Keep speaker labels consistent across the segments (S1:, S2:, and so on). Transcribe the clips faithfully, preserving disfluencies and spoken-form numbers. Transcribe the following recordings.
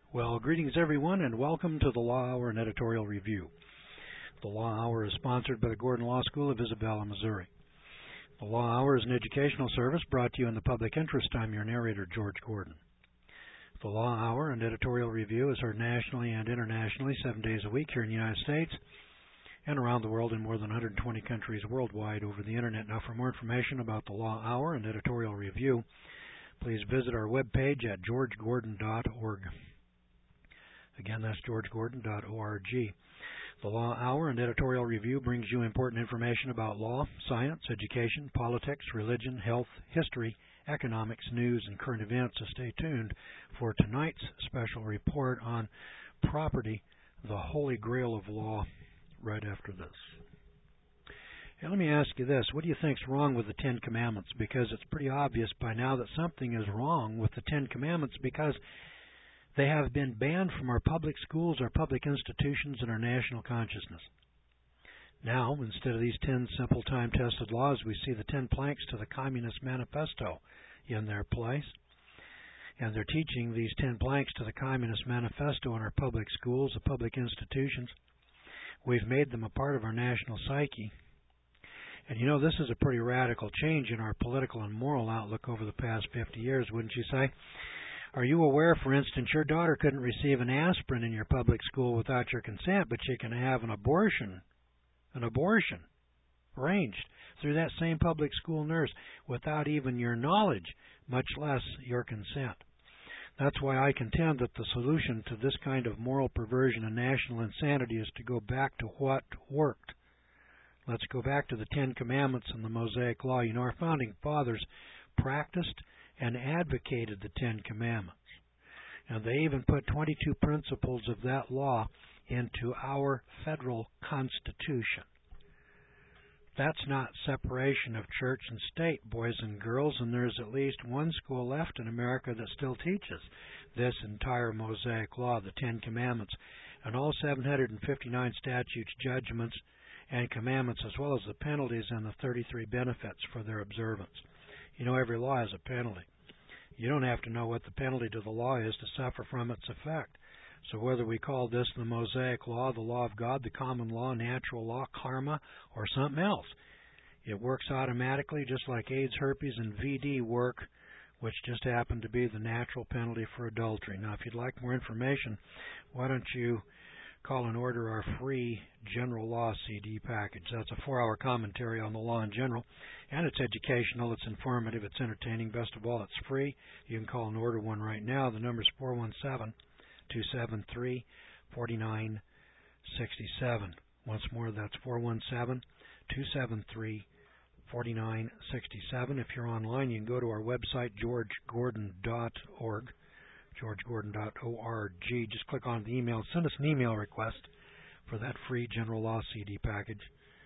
S1: Well, greetings everyone, and welcome to the Law Hour and Editorial Review. The Law Hour is sponsored by the Gordon Law School of Isabella, Missouri. The Law Hour is an educational service brought to you in the public interest. I'm your narrator, George Gordon. The Law Hour and Editorial Review is heard nationally and internationally seven days a week here in the United States and around the world in more than one hundred twenty countries worldwide over the Internet. Now, for more information about the Law Hour and Editorial Review, please visit our webpage at george gordon dot org. Again, that's george gordon dot org. The Law Hour and Editorial Review brings you important information about law, science, education, politics, religion, health, history, economics, news, and current events. So stay tuned for tonight's special report on property, the Holy Grail of law, right after this. And let me ask you this. What do you think's wrong with the Ten Commandments? Because it's pretty obvious by now that something is wrong with the Ten Commandments because they have been banned from our public schools, our public institutions, and our national consciousness. Now, instead of these ten simple time-tested laws, we see the ten planks to the Communist Manifesto in their place. And they're teaching these ten planks to the Communist Manifesto in our public schools, the public institutions. We've made them a part of our national psyche. And you know, this is a pretty radical change in our political and moral outlook over the past fifty years, wouldn't you say? Are you aware, for instance, your daughter couldn't receive an aspirin in your public school without your consent, but she can have an abortion, an abortion arranged through that same public school nurse without even your knowledge, much less your consent? That's why I contend that the solution to this kind of moral perversion and national insanity is to go back to what worked. Let's go back to the Ten Commandments and the Mosaic Law. You know, our founding fathers practiced and advocated the Ten Commandments. And they even put twenty-two principles of that law into our federal Constitution. That's not separation of church and state, boys and girls, and there's at least one school left in America that still teaches this entire Mosaic Law, the Ten Commandments, and all seven hundred fifty-nine statutes, judgments, and commandments, as well as the penalties and the thirty-three benefits for their observance. You know, every law has a penalty. You don't have to know what the penalty to the law is to suffer from its effect. So whether we call this the Mosaic Law, the law of God, the common law, natural law, karma, or something else, it works automatically just like AIDS, herpes, and V D work, which just happen to be the natural penalty for adultery. Now, if you'd like more information, why don't you call and order our free General Law C D package. That's a four-hour commentary on the law in general, and it's educational, it's informative, it's entertaining. Best of all, it's free. You can call and order one right now. The number is four one seven, two seven three, four nine six seven. Once more, that's four one seven, two seven three, four nine six seven. If you're online, you can go to our website, george gordon dot org. george gordon dot org. Just click on the email. Send us an email request for that free General Law C D package.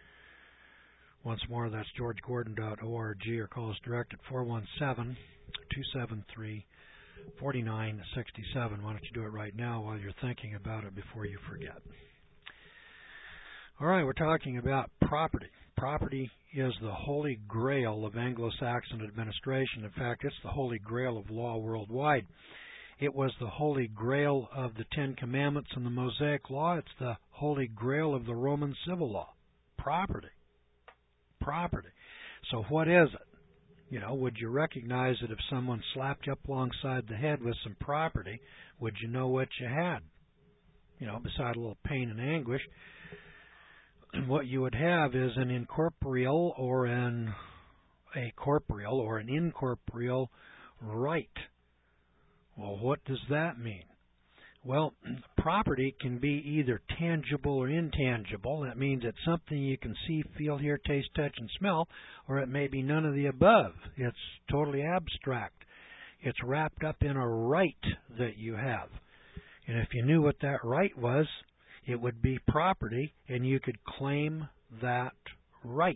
S1: Once more, that's george gordon dot org, or call us direct at four one seven, two seven three, four nine six seven. Why don't you do it right now while you're thinking about it before you forget? All right, we're talking about property. Property is the holy grail of Anglo-Saxon administration. In fact, it's the holy grail of law worldwide. It was the holy grail of the Ten Commandments and the Mosaic Law. It's the holy grail of the Roman civil law. Property. Property. So what is it? You know, would you recognize that if someone slapped you up alongside the head with some property, would you know what you had? You know, beside a little pain and anguish, what you would have is an incorporeal or an a corporeal or an incorporeal right. Well, what does that mean? Well, property can be either tangible or intangible. That means it's something you can see, feel, hear, taste, touch, and smell, or it may be none of the above. It's totally abstract. It's wrapped up in a right that you have. And if you knew what that right was, it would be property, and you could claim that right.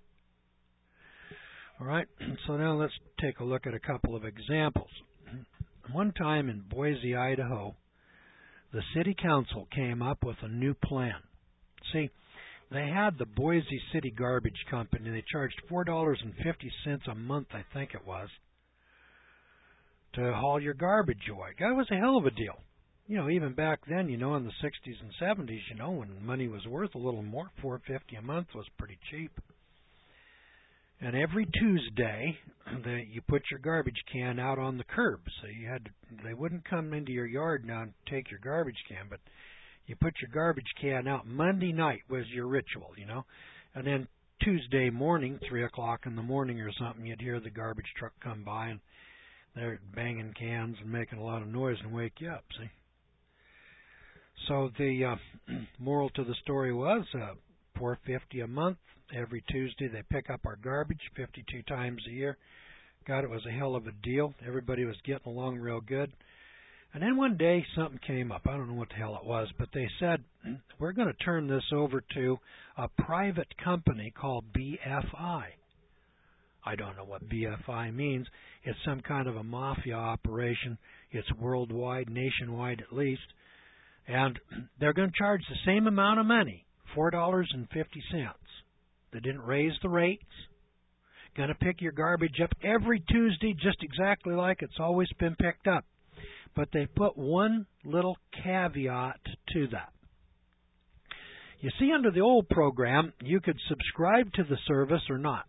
S1: All right, so now let's take a look at a couple of examples. One time in Boise, Idaho, the city council came up with a new plan. See, they had the Boise City Garbage Company. They charged four dollars and fifty cents a month, I think it was, to haul your garbage away. That was a hell of a deal. you know, even back then, you know, in the sixties and seventies, you know, when money was worth a little more, four fifty a month was pretty cheap. And every Tuesday, the, you put your garbage can out on the curb. So you had to, they wouldn't come into your yard now and take your garbage can, but you put your garbage can out. Monday night was your ritual, you know. And then Tuesday morning, three o'clock in the morning or something, you'd hear the garbage truck come by, and they're banging cans and making a lot of noise and wake you up, see. So the uh, moral to the story was uh, four fifty a month. Every Tuesday they pick up our garbage fifty-two times a year. God, it was a hell of a deal. Everybody was getting along real good. And then one day something came up. I don't know what the hell it was, but they said, we're going to turn this over to a private company called B F I. I don't know what B F I means. It's some kind of a mafia operation. It's worldwide, nationwide at least. And they're going to charge the same amount of money, four dollars and fifty cents. They didn't raise the rates. Going to pick your garbage up every Tuesday just exactly like it's always been picked up. But they put one little caveat to that. You see, under the old program, you could subscribe to the service or not.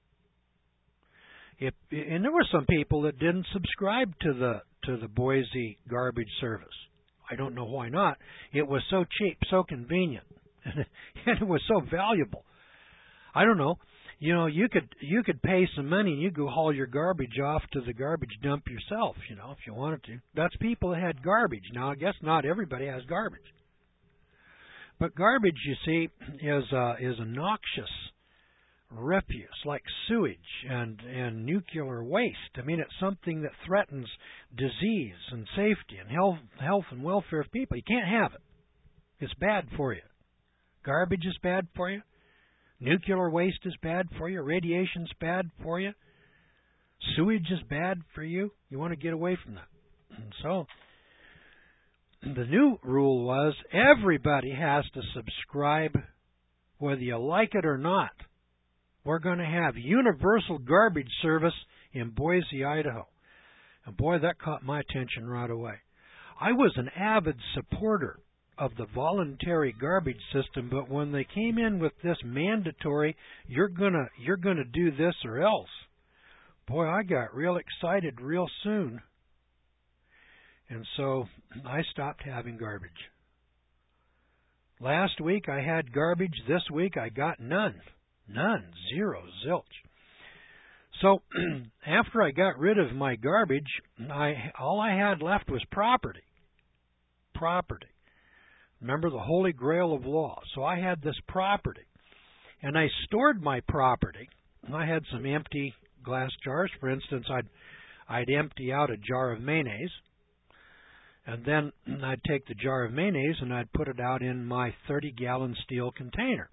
S1: If, and there were some people that didn't subscribe to the to the Boise garbage service. I don't know why not. It was so cheap, so convenient, and it was so valuable. I don't know. You know, you could you could pay some money and you go haul your garbage off to the garbage dump yourself, you know, if you wanted to. That's people that had garbage. Now, I guess not everybody has garbage. But garbage, you see, is uh, is a noxious refuse, like sewage and, and nuclear waste. I mean, it's something that threatens disease and safety and health, health and welfare of people. You can't have it. It's bad for you. Garbage is bad for you. Nuclear waste is bad for you. Radiation's bad for you. Sewage is bad for you. You want to get away from that. And so the new rule was everybody has to subscribe whether you like it or not. We're going to have universal garbage service in Boise, Idaho. And boy, that caught my attention right away. I was an avid supporter of the voluntary garbage system, but when they came in with this mandatory, you're gonna you're gonna do this or else, boy, I got real excited real soon. And so I stopped having garbage. Last week I had garbage. This week I got none. None. Zero. Zilch. So after I got rid of my garbage, I all I had left was property. Property. Remember the holy grail of law. So I had this property. And I stored my property. I had some empty glass jars. For instance, I'd I'd empty out a jar of mayonnaise. And then I'd take the jar of mayonnaise and I'd put it out in my thirty-gallon steel container.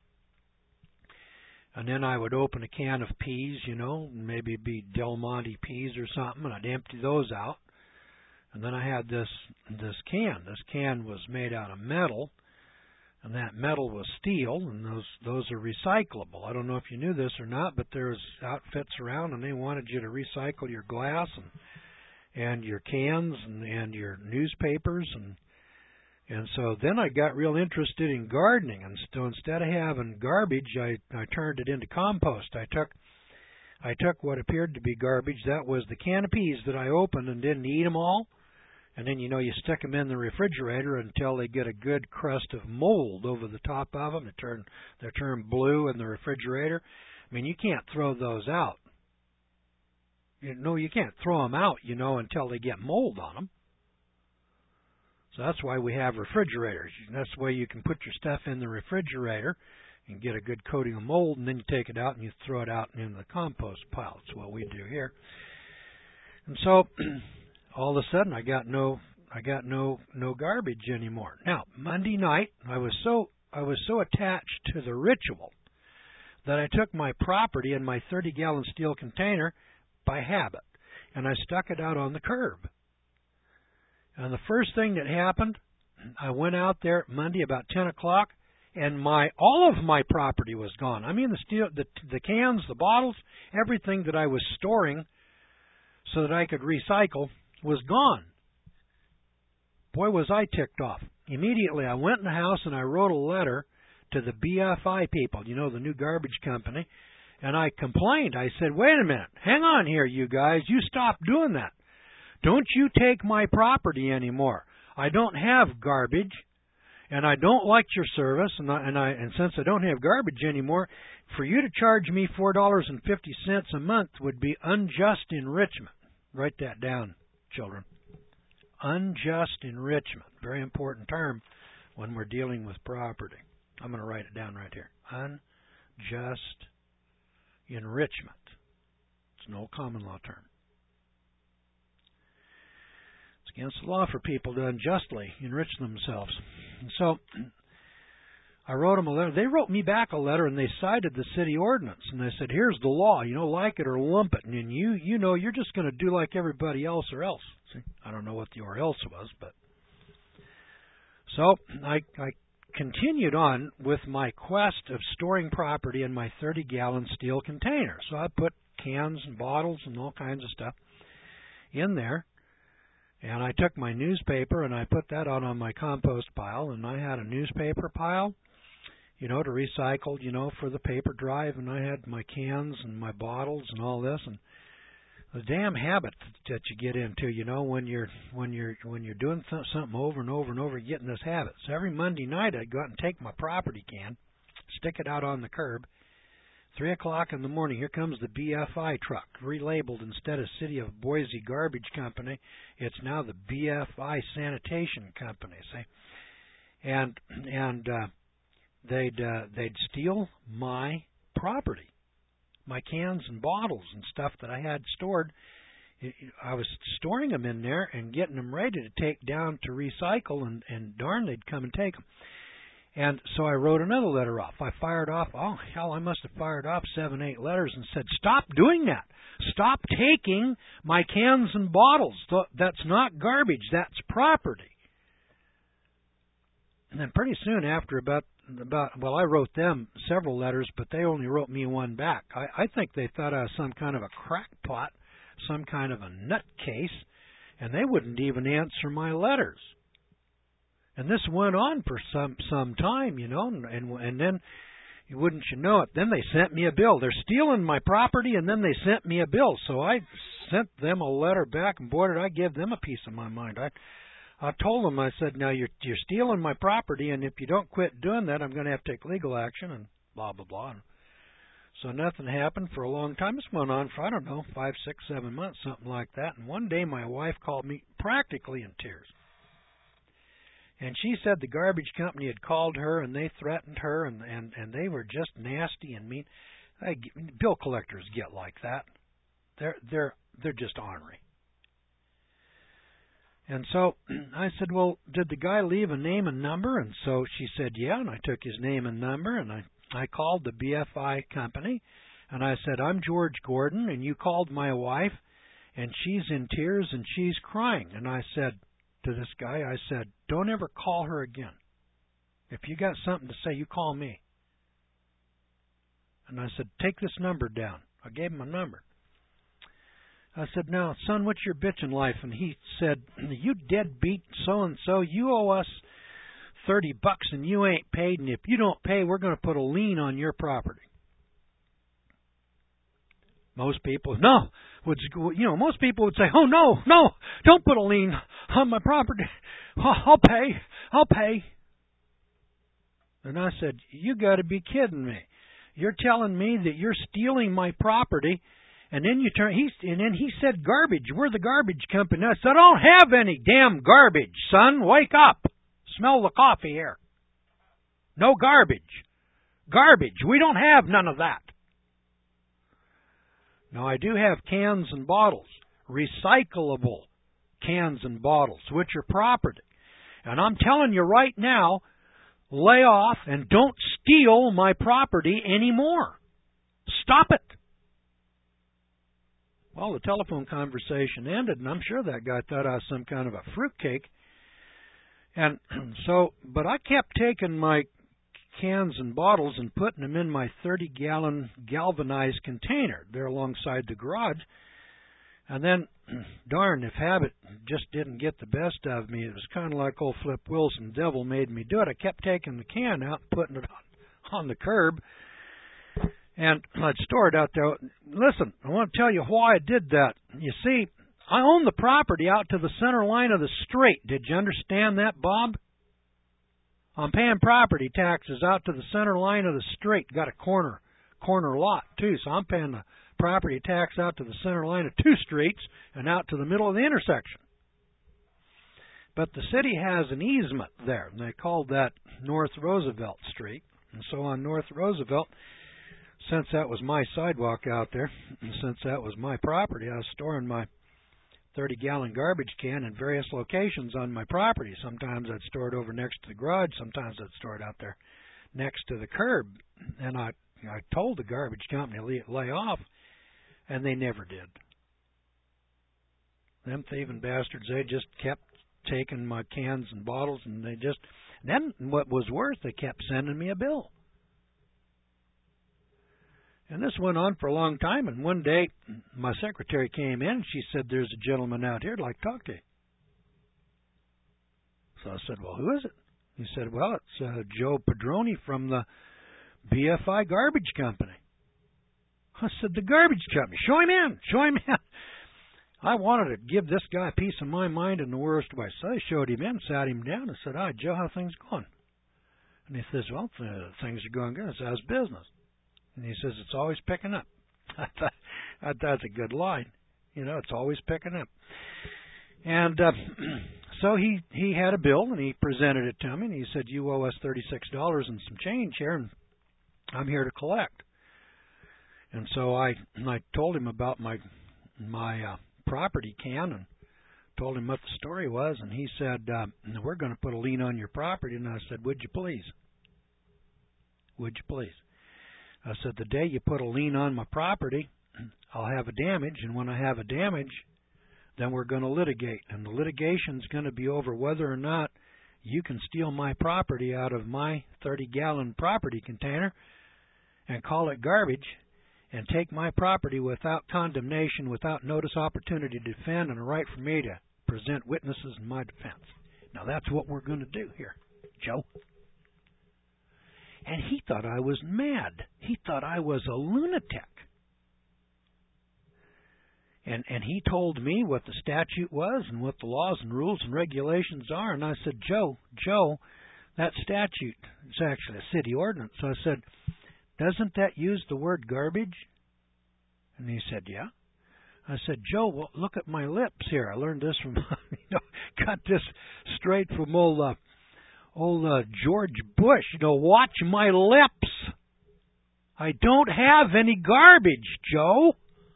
S1: And then I would open a can of peas, you know, maybe it'd be Del Monte peas or something, and I'd empty those out. And then I had this this can. This can was made out of metal, and that metal was steel, and those those are recyclable. I don't know if you knew this or not, but there's outfits around, and they wanted you to recycle your glass and and your cans and, and your newspapers, and and so then I got real interested in gardening, and so instead of having garbage, I I turned it into compost. I took I took what appeared to be garbage. That was the can of peas that I opened and didn't eat them all. And then, you know, you stick them in the refrigerator until they get a good crust of mold over the top of them. They turn, they turn blue in the refrigerator. I mean, you can't throw those out. You know, you can't throw them out, you know, until they get mold on them. So that's why we have refrigerators. That's the way you can put your stuff in the refrigerator and get a good coating of mold, and then you take it out and you throw it out in the compost pile. That's what we do here. And so all of a sudden, I got no, I got no, no garbage anymore. Now, Monday night, I was so, I was so attached to the ritual that I took my property in my thirty-gallon steel container by habit, and I stuck it out on the curb. And the first thing that happened, I went out there Monday about ten o'clock, and my all of my property was gone. I mean, the steel, the the cans, the bottles, everything that I was storing so that I could recycle was gone. Boy, was I ticked off. Immediately, I went in the house and I wrote a letter to the B F I people, you know, the new garbage company, and I complained. I said, wait a minute, hang on here, you guys. You stop doing that. Don't you take my property anymore. I don't have garbage, and I don't like your service, and I, and, I, and since I don't have garbage anymore, for you to charge me four dollars and fifty cents a month would be unjust enrichment. Write that down, children. Unjust enrichment. Very important term when we're dealing with property. I'm going to write it down right here. Unjust enrichment. It's an old common law term. It's against the law for people to unjustly enrich themselves. And so I wrote them a letter. They wrote me back a letter, and they cited the city ordinance. And they said, here's the law. You know, like it or lump it. And you, you know, you're just going to do like everybody else or else. See, I don't know what the or else was, but. So I, I continued on with my quest of storing property in my thirty-gallon steel container. So I put cans and bottles and all kinds of stuff in there. And I took my newspaper and I put that out on my compost pile. And I had a newspaper pile, you know, to recycle, you know, for the paper drive. And I had my cans and my bottles and all this. And the damn habit that you get into, you know, when you're when you're when you're doing something over and over and over, you get in this habit. So every Monday night, I'd go out and take my property can, stick it out on the curb. Three o'clock in the morning, here comes the B F I truck, relabeled instead of City of Boise Garbage Company. It's now the B F I Sanitation Company. See, and and uh, they'd uh, they'd steal my property, my cans and bottles and stuff that I had stored. I was storing them in there and getting them ready to take down to recycle, and, and darn, they'd come and take them. And so I wrote another letter off. I fired off, oh, hell, I must have fired off seven, eight letters and said, stop doing that. Stop taking my cans and bottles. That's not garbage. That's property. And then pretty soon after about, about well, I wrote them several letters, but they only wrote me one back. I, I think they thought I was some kind of a crackpot, some kind of a nutcase, and they wouldn't even answer my letters. And this went on for some some time, you know, and and then, wouldn't you know it, then they sent me a bill. They're stealing my property, and then they sent me a bill. So I sent them a letter back, and boy, did I give them a piece of my mind. I I told them, I said, now you're you're stealing my property, and if you don't quit doing that, I'm going to have to take legal action, and blah, blah, blah. And so nothing happened for a long time. This went on for, I don't know, five, six, seven months, something like that. And one day my wife called me practically in tears. And she said the garbage company had called her, and they threatened her, and, and, and they were just nasty and mean. I, bill collectors get like that. They're they're they're just ornery. And so I said, well, did the guy leave a name and number? And so she said, yeah, and I took his name and number, and I, I called the B F I company, and I said, I'm George Gordon, and you called my wife, and she's in tears, and she's crying. And I said to this guy, I said, don't ever call her again. If you got something to say, you call me. And I said, take this number down. I gave him a number. I said, now, son, what's your bitchin' life? And he said, you deadbeat so-and-so, you owe us thirty bucks and you ain't paid, and if you don't pay, we're going to put a lien on your property. Most people, no, would you know? Most people would say, "Oh no, no, don't put a lien on my property. I'll pay, I'll pay." And I said, "You got to be kidding me! You're telling me that you're stealing my property, and then you turn." He and then he said, "Garbage. We're the garbage company." I said, "I don't have any damn garbage, son. Wake up! Smell the coffee here. No garbage. Garbage. We don't have none of that." Now, I do have cans and bottles, recyclable cans and bottles, which are property. And I'm telling you right now, lay off and don't steal my property anymore. Stop it. Well, the telephone conversation ended, and I'm sure that guy thought I was some kind of a fruitcake. And so, but I kept taking my cans and bottles and putting them in my thirty-gallon galvanized container there alongside the garage. And then, darn, if habit just didn't get the best of me, it was kind of like old Flip Wilson, devil made me do it. I kept taking the can out and putting it on, on the curb, and I'd store it out there. Listen, I want to tell you why I did that. You see, I own the property out to the center line of the street. Did you understand that, Bob? I'm paying property taxes out to the center line of the street. Got a corner corner lot, too, so I'm paying the property tax out to the center line of two streets and out to the middle of the intersection. But the city has an easement there, and they called that North Roosevelt Street. And so on North Roosevelt, since that was my sidewalk out there, and since that was my property, I was storing my thirty-gallon garbage can in various locations on my property. Sometimes I'd store it over next to the garage. Sometimes I'd store it out there next to the curb. And I, I told the garbage company to lay off, and they never did. Them thieving bastards, they just kept taking my cans and bottles, and they just... And then what was worse, they kept sending me a bill. And this went on for a long time, and one day my secretary came in, and she said, there's a gentleman out here I'd like to talk to you. So I said, well, who is it? He said, well, it's uh, Joe Padroni from the B F I Garbage Company. I said, the garbage company, show him in, show him in. I wanted to give this guy a piece of my mind in the worst way. So I showed him in, sat him down, and said, hi, Joe, how things going? And he says, well, uh, things are going good. I said, how's business? And he says, it's always picking up. I thought, I thought that's a good line. You know, it's always picking up. And uh, so he, he had a bill, and he presented it to me, and he said, you owe us thirty-six dollars and some change here, and I'm here to collect. And so I I told him about my my uh, property can and told him what the story was, and he said, uh, we're going to put a lien on your property. And I said, would you please? Would you please? I said, the day you put a lien on my property, I'll have a damage, and when I have a damage, then we're going to litigate. And the litigation's going to be over whether or not you can steal my property out of my thirty-gallon property container and call it garbage and take my property without condemnation, without notice, opportunity to defend, and a right for me to present witnesses in my defense. Now, that's what we're going to do here, Joe. And he thought I was mad. He thought I was a lunatic. And and he told me what the statute was and what the laws and rules and regulations are. And I said, Joe, Joe, that statute is actually a city ordinance. So I said, doesn't that use the word garbage? And he said, yeah. I said, Joe, well, look at my lips here. I learned this from, you know, got this straight from old... Uh, Old uh, George Bush, you know, watch my lips. I don't have any garbage, Joe.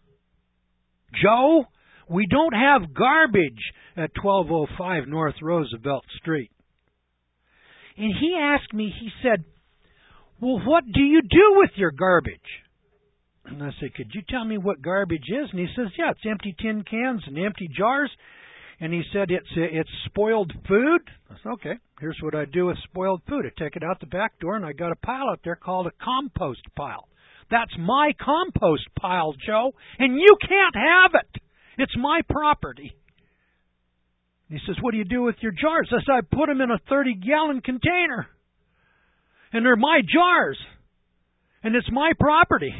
S1: Joe, we don't have garbage at twelve oh five North Roosevelt Street. And he asked me, he said, well, what do you do with your garbage? And I said, could you tell me what garbage is? And he says, yeah, it's empty tin cans and empty jars. And he said, it's it's spoiled food. I said, okay, here's what I do with spoiled food. I take it out the back door, and I got a pile out there called a compost pile. That's my compost pile, Joe, and you can't have it. It's my property. He says, what do you do with your jars? I said, I put them in a thirty-gallon container, and they're my jars, and it's my property.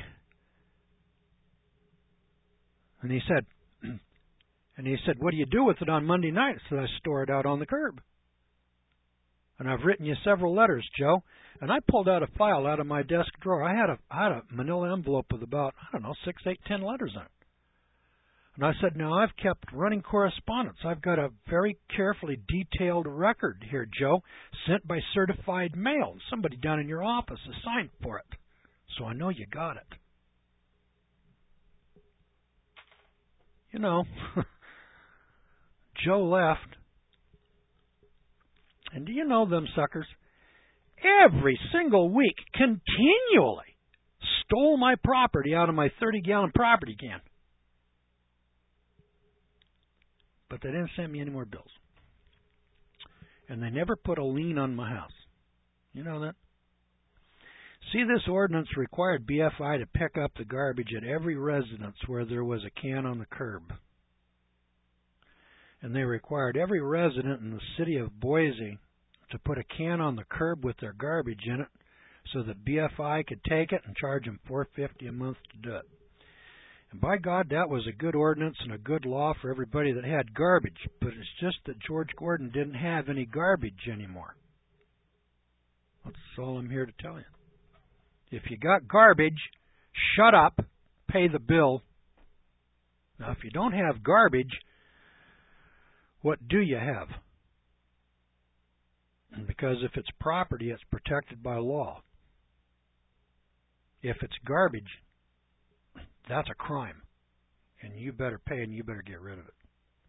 S1: And he said, And he said, what do you do with it on Monday night? I said, I store it out on the curb. And I've written you several letters, Joe. And I pulled out a file out of my desk drawer. I had a, I had a manila envelope with about, I don't know, six, eight, ten letters in it. And I said, now I've kept running correspondence. I've got a very carefully detailed record here, Joe, sent by certified mail. Somebody down in your office has signed for it. So I know you got it. You know... Joe left, and do you know them suckers? Every single week, continually, stole my property out of my thirty-gallon property can. But they didn't send me any more bills. And they never put a lien on my house. You know that? See, this ordinance required B F I to pick up the garbage at every residence where there was a can on the curb. and they required every resident in the city of Boise to put a can on the curb with their garbage in it so that B F I could take it and charge them four dollars and fifty cents a month to do it. And by God, that was a good ordinance and a good law for everybody that had garbage, but it's just that George Gordon didn't have any garbage anymore. That's all I'm here to tell you. If you got garbage, shut up, pay the bill. Now, if you don't have garbage, what do you have? Because if it's property, it's protected by law. If it's garbage, that's a crime, and you better pay and you better get rid of it.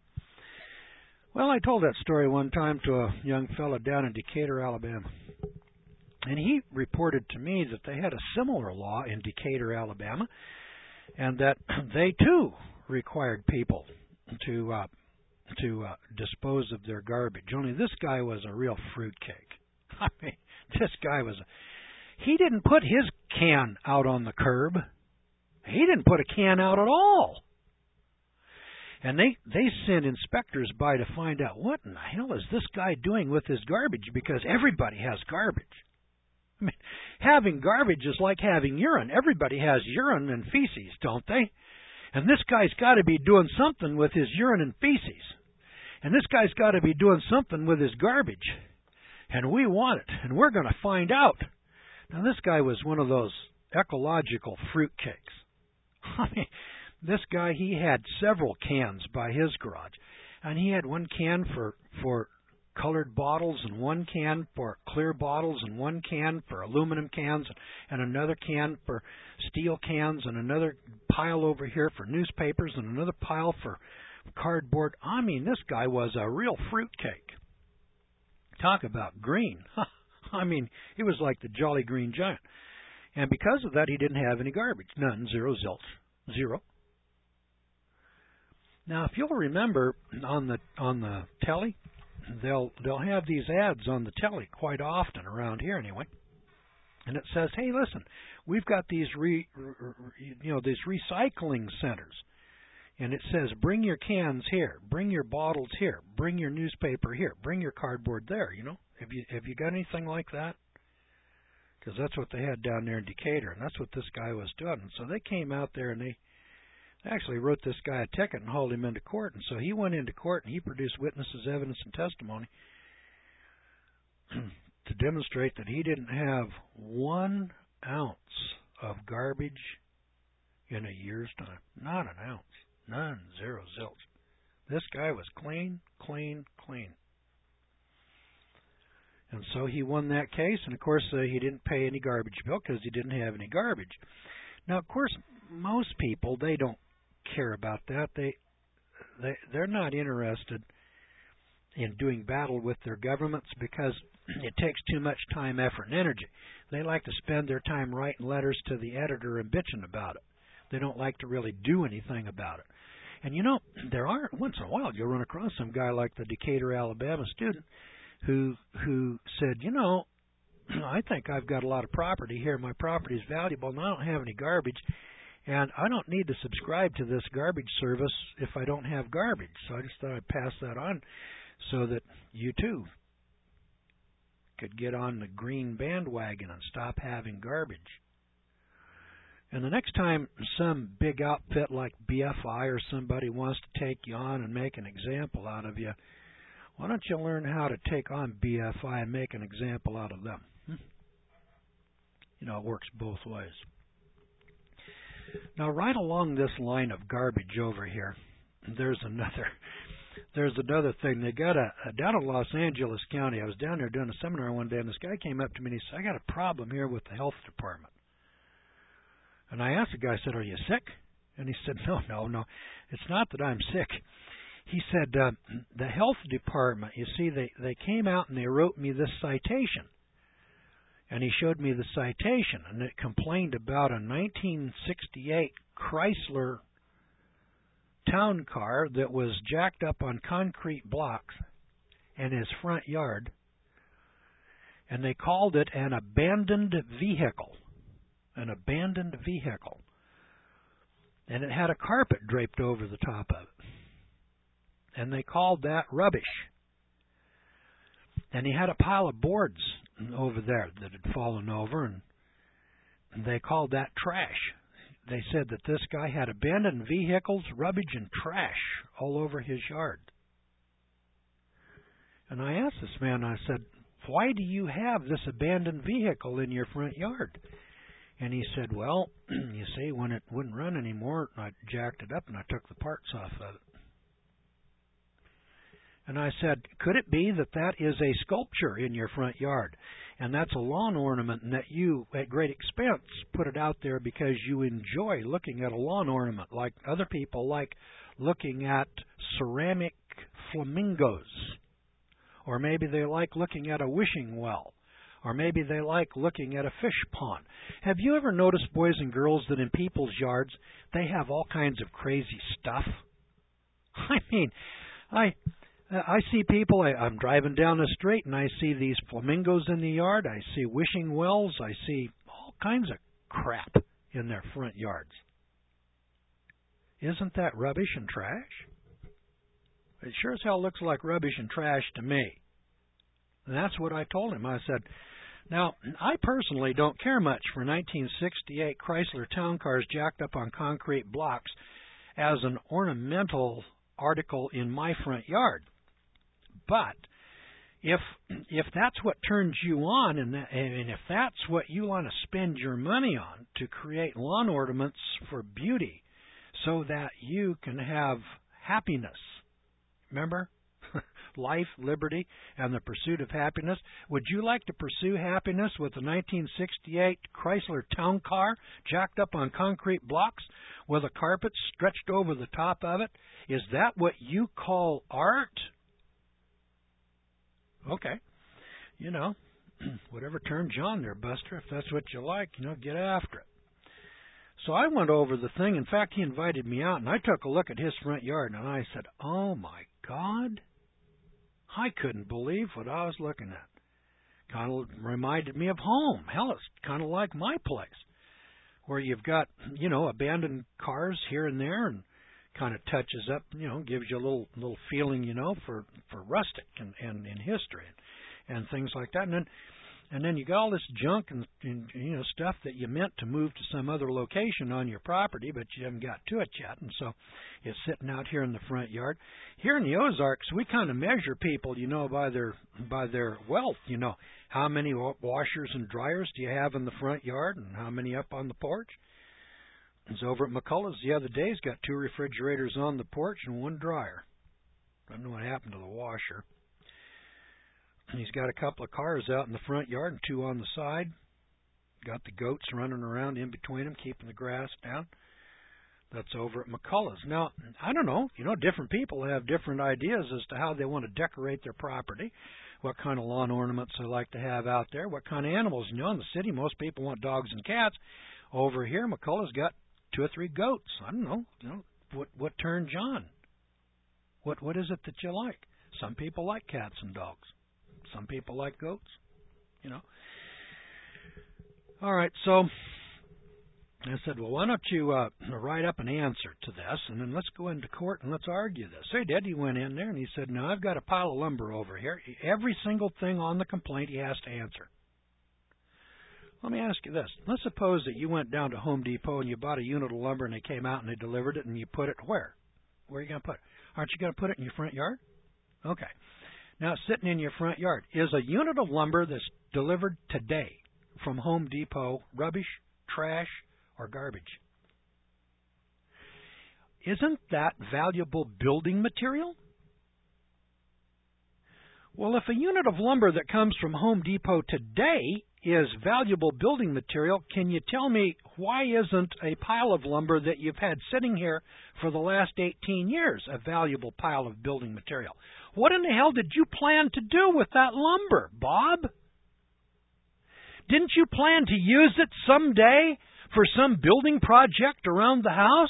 S1: Well, I told that story one time to a young fellow down in Decatur, Alabama, and he reported to me that they had a similar law in Decatur, Alabama, and that they too required people to uh, to uh, dispose of their garbage. Only this guy was a real fruitcake. I mean, this guy was a, he didn't put his can out on the curb. He didn't put a can out at all. And they, they sent inspectors by to find out what in the hell is this guy doing with his garbage, because everybody has garbage. I mean, having garbage is like having urine. Everybody has urine and feces, don't they? And this guy's got to be doing something with his urine and feces. And this guy's got to be doing something with his garbage. And we want it, and we're going to find out. Now, this guy was one of those ecological fruitcakes. I mean, this guy, he had several cans by his garage. And he had one can for, for colored bottles, and one can for clear bottles, and one can for aluminum cans, and another can for steel cans, and another pile over here for newspapers, and another pile for cardboard. I mean, this guy was a real fruitcake. Talk about green. I mean, he was like the Jolly Green Giant. And because of that, he didn't have any garbage. None. Zero. Zilch. Zero. Now, if you'll remember on the on the telly, they'll they'll have these ads on the telly quite often around here anyway, and it says, "Hey, listen, we've got these re, you know these recycling centers," and it says, "Bring your cans here, bring your bottles here, bring your newspaper here, bring your cardboard there." You know, have you have you got anything like that? Because that's what they had down there in Decatur, and that's what this guy was doing. And so they came out there and they actually wrote this guy a ticket and hauled him into court. And so he went into court and he produced witnesses, evidence, and testimony to demonstrate that he didn't have one ounce of garbage in a year's time. Not an ounce. None. Zero. Zilch. This guy was clean, clean, clean. And so he won that case, and of course uh, he didn't pay any garbage bill because he didn't have any garbage. Now, of course, most people, they don't care about that. They, they, they're not interested in doing battle with their governments because it takes too much time, effort, and energy. They like to spend their time writing letters to the editor and bitching about it. They don't like to really do anything about it. And, you know, there are, once in a while, you'll run across some guy like the Decatur, Alabama student who who said, you know, I think I've got a lot of property here. My property is valuable, and I don't have any garbage, and I don't need to subscribe to this garbage service if I don't have garbage. So I just thought I'd pass that on so that you, too, could get on the green bandwagon and stop having garbage. And the next time some big outfit like B F I or somebody wants to take you on and make an example out of you, why don't you learn how to take on B F I and make an example out of them? Hmm? You know, it works both ways. Now, right along this line of garbage over here, there's another there's another thing. They got a, a down in Los Angeles County. I was down there doing a seminar one day, and this guy came up to me and he said, "I got a problem here with the health department." And I asked the guy, I said, "Are you sick?" And he said, "No, no, no. It's not that I'm sick." He said, uh, the health department, you see, they, they came out and they wrote me this citation. And he showed me the citation, and it complained about a nineteen sixty-eight Chrysler town car that was jacked up on concrete blocks in his front yard. And they called it an abandoned vehicle. An abandoned vehicle. And it had a carpet draped over the top of it. and they called that rubbish. And he had a pile of boards over there that had fallen over, and they called that trash. They said that this guy had abandoned vehicles, rubbish, and trash all over his yard. And I asked this man, I said, why do you have this abandoned vehicle in your front yard? And he said, well, you see, when it wouldn't run anymore, I jacked it up and I took the parts off of it. And I said, could it be that that is a sculpture in your front yard? And that's a lawn ornament, and that you, at great expense, put it out there because you enjoy looking at a lawn ornament, like other people like looking at ceramic flamingos. Or maybe they like looking at a wishing well. Or maybe they like looking at a fish pond. Have you ever noticed, boys and girls, that in people's yards they have all kinds of crazy stuff? I mean, I I see people, I, I'm driving down the street and I see these flamingos in the yard. I see wishing wells. I see all kinds of crap in their front yards. Isn't that rubbish and trash? It sure as hell looks like rubbish and trash to me. And that's what I told him. I said, now, I personally don't care much for nineteen sixty-eight Chrysler Town Cars jacked up on concrete blocks as an ornamental article in my front yard. But if if that's what turns you on, and, that, and if that's what you want to spend your money on, to create lawn ornaments for beauty so that you can have happiness, remember? Life, liberty, and the pursuit of happiness. Would you like to pursue happiness with a nineteen sixty-eight Chrysler Town Car jacked up on concrete blocks with a carpet stretched over the top of it? Is that what you call art? Okay. You know, whatever turns you on there, Buster. If that's what you like, you know, get after it. So I went over the thing. In fact, he invited me out, and I took a look at his front yard, and I said, oh, my God. I couldn't believe what I was looking at. Kind of reminded me of home. Hell, it's kind of like my place, where you've got, you know, abandoned cars here and there, and kind of touches up, you know, gives you a little little feeling, you know, for, for rustic and, and in history and, and things like that. And then and then you got all this junk and, and, you know, stuff that you meant to move to some other location on your property, but you haven't got to it yet. And so it's sitting out here in the front yard. Here in the Ozarks, we kind of measure people, you know, by their by their wealth. You know, how many washers and dryers do you have in the front yard, and how many up on the porch? I was over at McCullough's the other day. He's got two refrigerators on the porch and one dryer. I don't know what happened to the washer. He's got a couple of cars out in the front yard and two on the side. Got the goats running around in between them, keeping the grass down. That's over at McCullough's. Now, I don't know. You know, different people have different ideas as to how they want to decorate their property, what kind of lawn ornaments they like to have out there, what kind of animals. You know, in the city, most people want dogs and cats. Over here, McCullough's got two or three goats. I don't know. You know, what what turns you on? What what is it that you like? Some people like cats and dogs. Some people like goats, you know. All right, so I said, well, why don't you uh, write up an answer to this, and then let's go into court and let's argue this. So he did. He went in there, and he said, no, I've got a pile of lumber over here. Every single thing on the complaint he has to answer. Let me ask you this. Let's suppose that you went down to Home Depot and you bought a unit of lumber, and they came out and they delivered it, and you put it where? Where are you going to put it? Aren't you going to put it in your front yard? Okay. Now, sitting in your front yard, is a unit of lumber that's delivered today from Home Depot rubbish, trash, or garbage? Isn't that valuable building material? Well, if a unit of lumber that comes from Home Depot today is valuable building material, can you tell me why isn't a pile of lumber that you've had sitting here for the last eighteen years a valuable pile of building material? What in the hell did you plan to do with that lumber, Bob? Didn't you plan to use it someday for some building project around the house?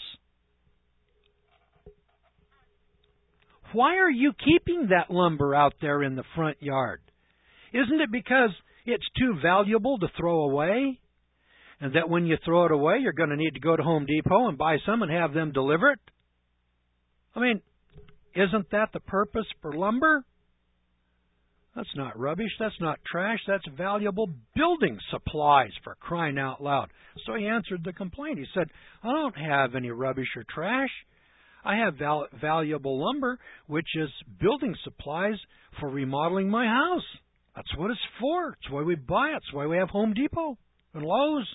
S1: Why are you keeping that lumber out there in the front yard? Isn't it because it's too valuable to throw away? And that when you throw it away, you're going to need to go to Home Depot and buy some and have them deliver it? I mean, Isn't that the purpose for lumber? That's not rubbish. That's not trash. That's valuable building supplies, for crying out loud. So he answered the complaint. He said, I don't have any rubbish or trash. I have val- valuable lumber, which is building supplies for remodeling my house. That's what it's for. It's why we buy it. It's why we have Home Depot and Lowe's.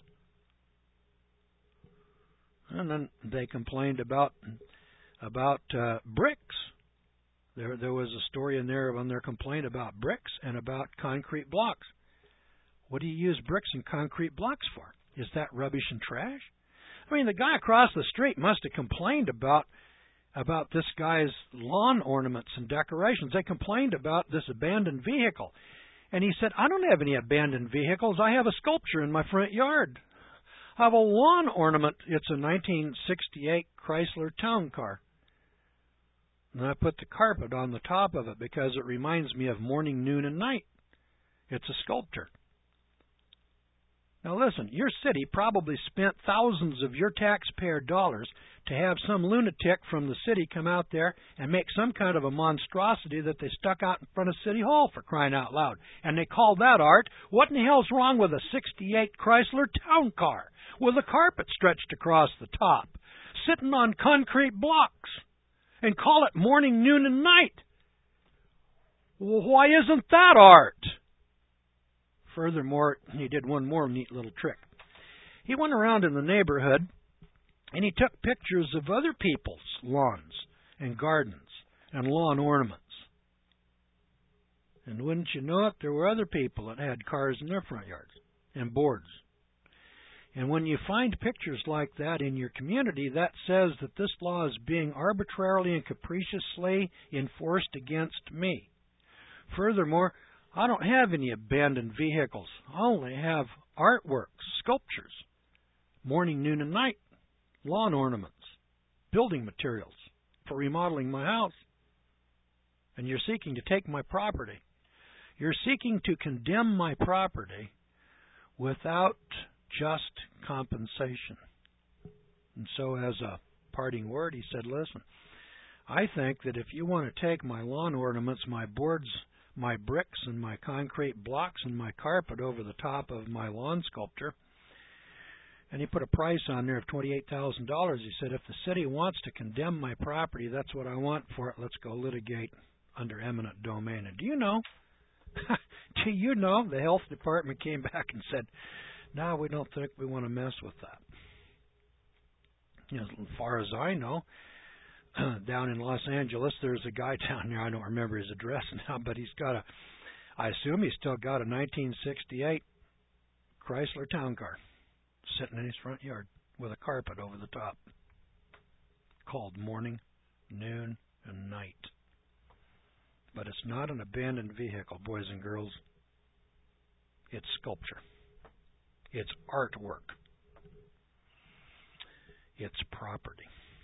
S1: And then they complained about about uh, bricks. There, there was a story in there on their complaint about bricks and about concrete blocks. What do you use bricks and concrete blocks for? Is that rubbish and trash? I mean, the guy across the street must have complained about about this guy's lawn ornaments and decorations. They complained about this abandoned vehicle. And he said, I don't have any abandoned vehicles. I have a sculpture in my front yard. I have a lawn ornament. It's a nineteen sixty-eight Chrysler Town Car. And I put the carpet on the top of it because it reminds me of morning, noon, and night. It's a sculpture. Now listen, your city probably spent thousands of your taxpayer dollars to have some lunatic from the city come out there and make some kind of a monstrosity that they stuck out in front of City Hall, for crying out loud. And they call that art. What in the hell's wrong with a sixty-eight Chrysler Town Car with a carpet stretched across the top, sitting on concrete blocks, and call it morning, noon, and night? Well, why isn't that art? Furthermore, he did one more neat little trick. He went around in the neighborhood and he took pictures of other people's lawns and gardens and lawn ornaments. And wouldn't you know it, there were other people that had cars in their front yards and boards. And when you find pictures like that in your community, that says that this law is being arbitrarily and capriciously enforced against me. Furthermore, I don't have any abandoned vehicles. I only have artworks, sculptures, morning, noon, and night, lawn ornaments, building materials for remodeling my house. And you're seeking to take my property. You're seeking to condemn my property without just compensation. And so as a parting word, he said, listen, I think that if you want to take my lawn ornaments, my boards, my bricks, and my concrete blocks, and my carpet over the top of my lawn sculpture, and he put a price on there of twenty-eight thousand dollars. He said, if the city wants to condemn my property, that's what I want for it. Let's go litigate under eminent domain. And do you know, do you know, the health department came back and said, no, we don't think we want to mess with that. You know, as far as I know, down in Los Angeles, there's a guy down there, I don't remember his address now, but he's got a, I assume he's still got a nineteen sixty-eight Chrysler Town Car sitting in his front yard with a carpet over the top called morning, noon, and night. But it's not an abandoned vehicle, boys and girls. It's sculpture. It's artwork. It's property.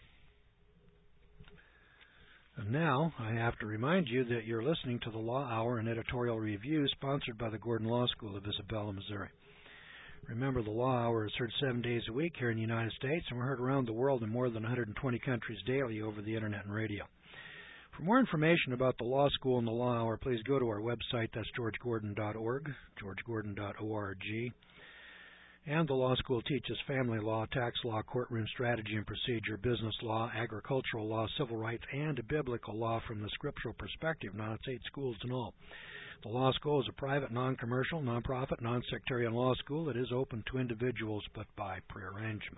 S1: And now I have to remind you that you're listening to the Law Hour, an editorial review sponsored by the Gordon Law School of Isabella, Missouri. Remember, the Law Hour is heard seven days a week here in the United States, and we're heard around the world in more than one hundred twenty countries daily over the Internet and radio. For more information about the Law School and the Law Hour, please go to our website. That's george gordon dot org, george gordon dot org. And the law school teaches family law, tax law, courtroom strategy and procedure, business law, agricultural law, civil rights, and biblical law from the scriptural perspective. Now, it's eight schools in all. The law school is a private, non-commercial, non-profit, non-sectarian law school. It is open to individuals, but by prearrangement.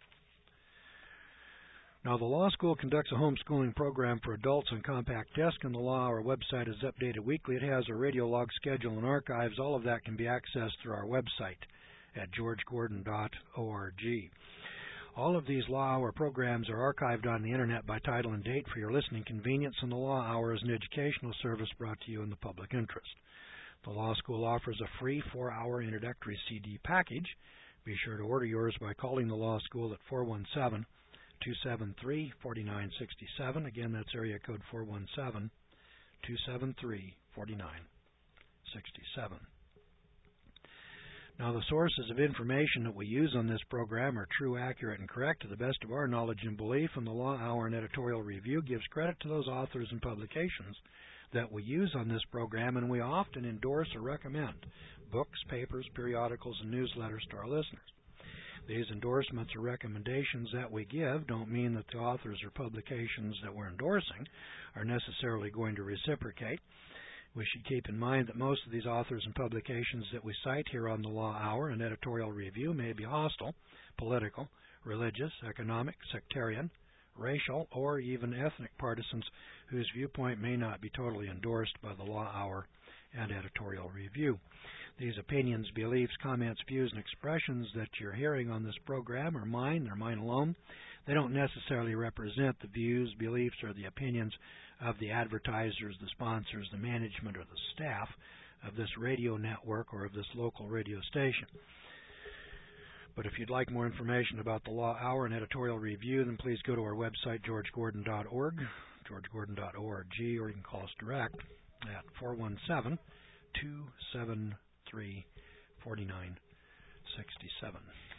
S1: Now, the law school conducts a homeschooling program for adults on compact disc, and the Law Hour website is updated weekly. It has a radio log schedule and archives. All of that can be accessed through our website at george gordon dot org. All of these Law Hour programs are archived on the Internet by title and date for your listening convenience, and the Law Hour is an educational service brought to you in the public interest. The Law School offers a free four-hour introductory C D package. Be sure to order yours by calling the Law School at four one seven, two seven three, four nine six seven. Again, that's area code four one seven, two seven three, four nine six seven. Now, the sources of information that we use on this program are true, accurate, and correct to the best of our knowledge and belief, and the Law Hour and Editorial Review gives credit to those authors and publications that we use on this program, and we often endorse or recommend books, papers, periodicals, and newsletters to our listeners. These endorsements or recommendations that we give don't mean that the authors or publications that we're endorsing are necessarily going to reciprocate. We should keep in mind that most of these authors and publications that we cite here on the Law Hour and Editorial Review may be hostile, political, religious, economic, sectarian, racial, or even ethnic partisans whose viewpoint may not be totally endorsed by the Law Hour and Editorial Review. These opinions, beliefs, comments, views, and expressions that you're hearing on this program are mine. They're mine alone. They don't necessarily represent the views, beliefs, or the opinions of the advertisers, the sponsors, the management, or the staff of this radio network or of this local radio station. But if you'd like more information about the Law Hour and Editorial Review, then please go to our website, george gordon dot org, george gordon dot org, or you can call us direct at four one seven, two seven three, four nine six seven.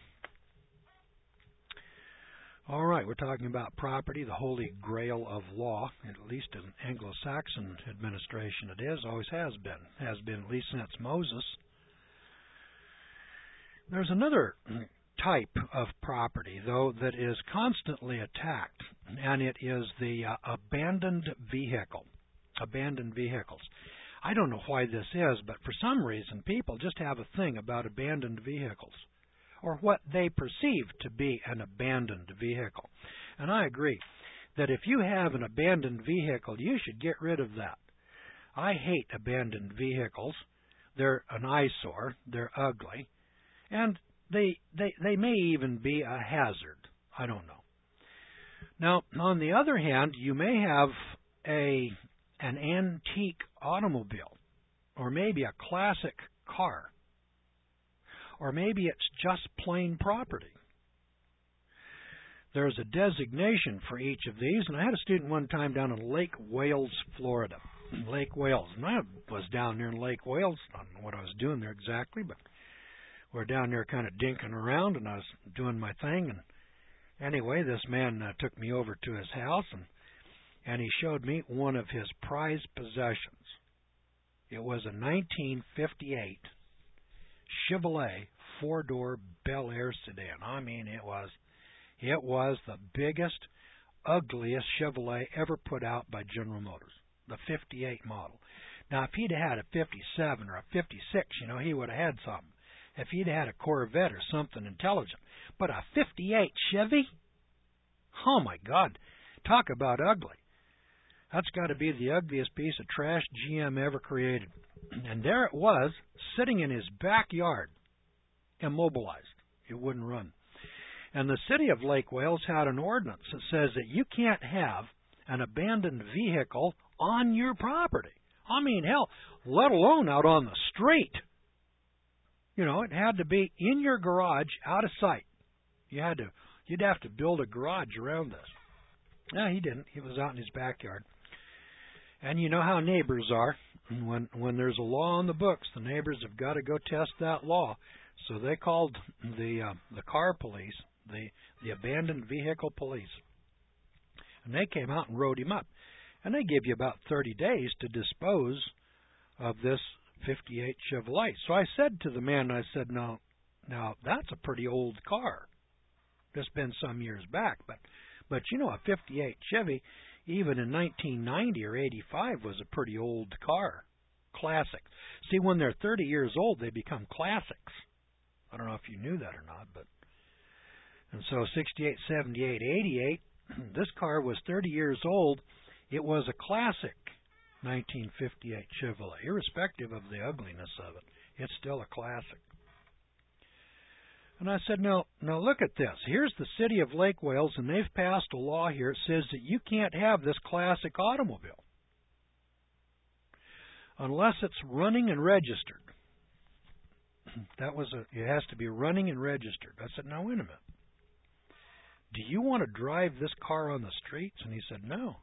S1: All right, we're talking about property, the holy grail of law, at least in Anglo-Saxon administration it is, always has been, has been at least since Moses. There's another type of property, though, that is constantly attacked, and it is the uh, abandoned vehicle, abandoned vehicles. I don't know why this is, but for some reason people just have a thing about abandoned vehicles, or what they perceive to be an abandoned vehicle. And I agree that if you have an abandoned vehicle, you should get rid of that. I hate abandoned vehicles. They're an eyesore. They're ugly. And they, they, they may even be a hazard. I don't know. Now, on the other hand, you may have a an antique automobile, or maybe a classic car, or maybe it's just plain property. There's a designation for each of these, and I had a student one time down in Lake Wales, Florida. Lake Wales. And I was down there in Lake Wales. I don't know what I was doing there exactly, but we were down there kind of dinking around, and I was doing my thing. And anyway, this man uh, took me over to his house, and, and he showed me one of his prized possessions. It was a nineteen fifty-eight Chevrolet four-door Bel Air sedan. I mean, it was it was the biggest, ugliest Chevrolet ever put out by General Motors, the fifty-eight model. Now, if he'd had a fifty-seven or a fifty-six, you know, he would have had something. If he'd had a Corvette or something intelligent. But a fifty-eight Chevy? Oh, my God. Talk about ugly. That's got to be the ugliest piece of trash G M ever created. And there it was, sitting in his backyard, immobilized. It wouldn't run. And the city of Lake Wales had an ordinance that says that you can't have an abandoned vehicle on your property. I mean, hell, let alone out on the street. You know, it had to be in your garage, out of sight. You had to, you'd have to build a garage around this. No, he didn't. He was out in his backyard. And you know how neighbors are. When when there's a law on the books, the neighbors have got to go test that law. So they called the uh, the car police, the the abandoned vehicle police, and they came out and wrote him up. And they give you about thirty days to dispose of this fifty-eight Chevrolet. So I said to the man, I said, "Now, now that's a pretty old car. It's been some years back, but but you know, a fifty-eight Chevy, even in nineteen ninety or eighty-five, was a pretty old car. Classic. See, when they're thirty years old, they become classics. I don't know if you knew that or not, but and so sixty-eight, seventy-eight, eighty-eight, this car was thirty years old. It was a classic nineteen fifty-eight Chevrolet, irrespective of the ugliness of it. It's still a classic. And I said, no, now look at this. Here's the city of Lake Wales, and they've passed a law here that says that you can't have this classic automobile unless it's running and registered. That was a, it has to be running and registered. I said, now wait a minute. Do you want to drive this car on the streets? And he said, no.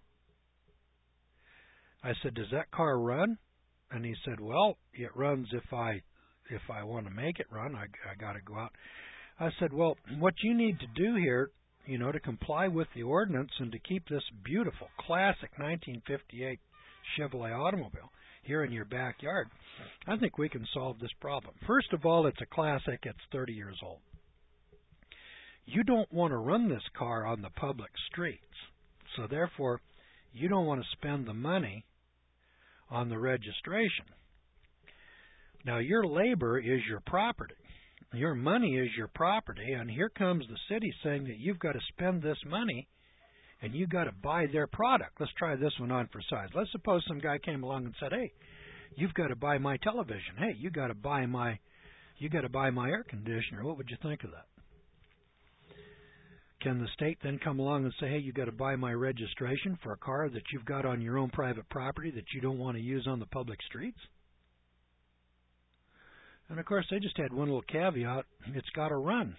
S1: I said, does that car run? And he said, well, it runs if I if I want to make it run, I, I got to go out. I said, well, what you need to do here, you know, to comply with the ordinance and to keep this beautiful, classic nineteen fifty-eight Chevrolet automobile here in your backyard, I think we can solve this problem. First of all, it's a classic. It's thirty years old. You don't want to run this car on the public streets, so therefore you don't want to spend the money on the registration. Now, your labor is your property. Your money is your property, and here comes the city saying that you've got to spend this money and you've got to buy their product. Let's try this one on for size. Let's suppose some guy came along and said, hey, you've got to buy my television. Hey, you got to buy my you got to buy my air conditioner. What would you think of that? Can the state then come along and say, hey, you've got to buy my registration for a car that you've got on your own private property that you don't want to use on the public streets? And, of course, they just had one little caveat. It's got to run.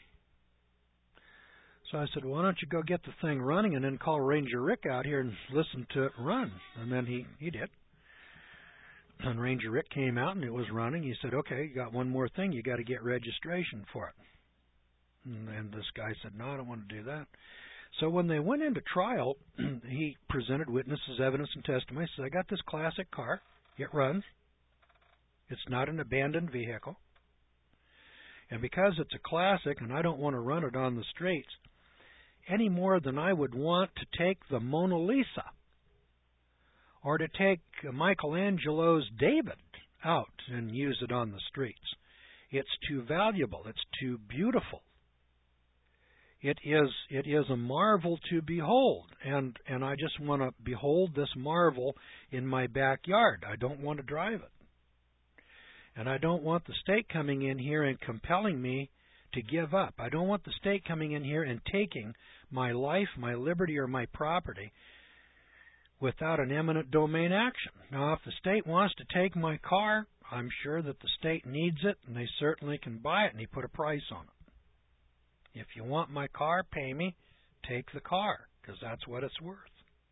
S1: So I said, well, why don't you go get the thing running and then call Ranger Rick out here and listen to it run? And then he, he did. And Ranger Rick came out and it was running. He said, okay, you got one more thing. You got to get registration for it. And, and this guy said, no, I don't want to do that. So when they went into trial, he presented witnesses, evidence, and testimony. He said, I got this classic car. It runs. It's not an abandoned vehicle. And because it's a classic and I don't want to run it on the streets any more than I would want to take the Mona Lisa or to take Michelangelo's David out and use it on the streets. It's too valuable. It's too beautiful. It is it is a marvel to behold, and, and I just want to behold this marvel in my backyard. I don't want to drive it. And I don't want the state coming in here and compelling me to give up. I don't want the state coming in here and taking my life, my liberty, or my property without an eminent domain action. Now, if the state wants to take my car, I'm sure that the state needs it, and they certainly can buy it, and he put a price on it. If you want my car, pay me, take the car, because that's what it's worth.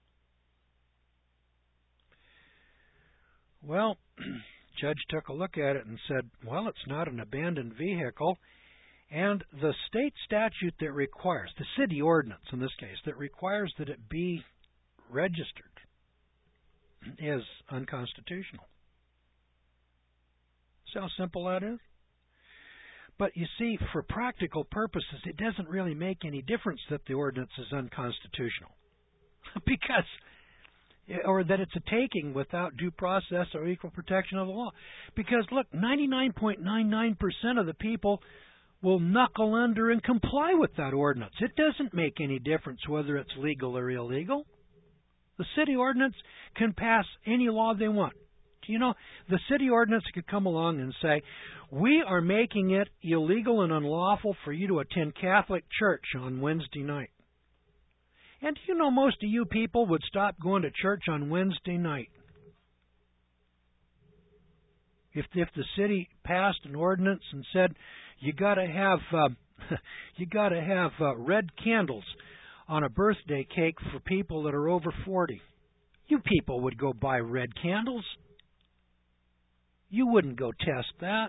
S1: Well, judge took a look at it and said, well, it's not an abandoned vehicle, and the state statute that requires, the city ordinance in this case, that requires that it be registered is unconstitutional. See how simple that is? But you see, for practical purposes, it doesn't really make any difference that the ordinance is unconstitutional. because or that it's a taking without due process or equal protection of the law. Because, look, ninety-nine point nine nine percent of the people will knuckle under and comply with that ordinance. It doesn't make any difference whether it's legal or illegal. The city ordinance can pass any law they want. You know, the city ordinance could come along and say, we are making it illegal and unlawful for you to attend Catholic church on Wednesday night. And you know, most of you people would stop going to church on Wednesday night if if the city passed an ordinance and said you got to have uh, you got to have uh, red candles on a birthday cake for people that are over forty. You people would go buy red candles. You wouldn't go test that.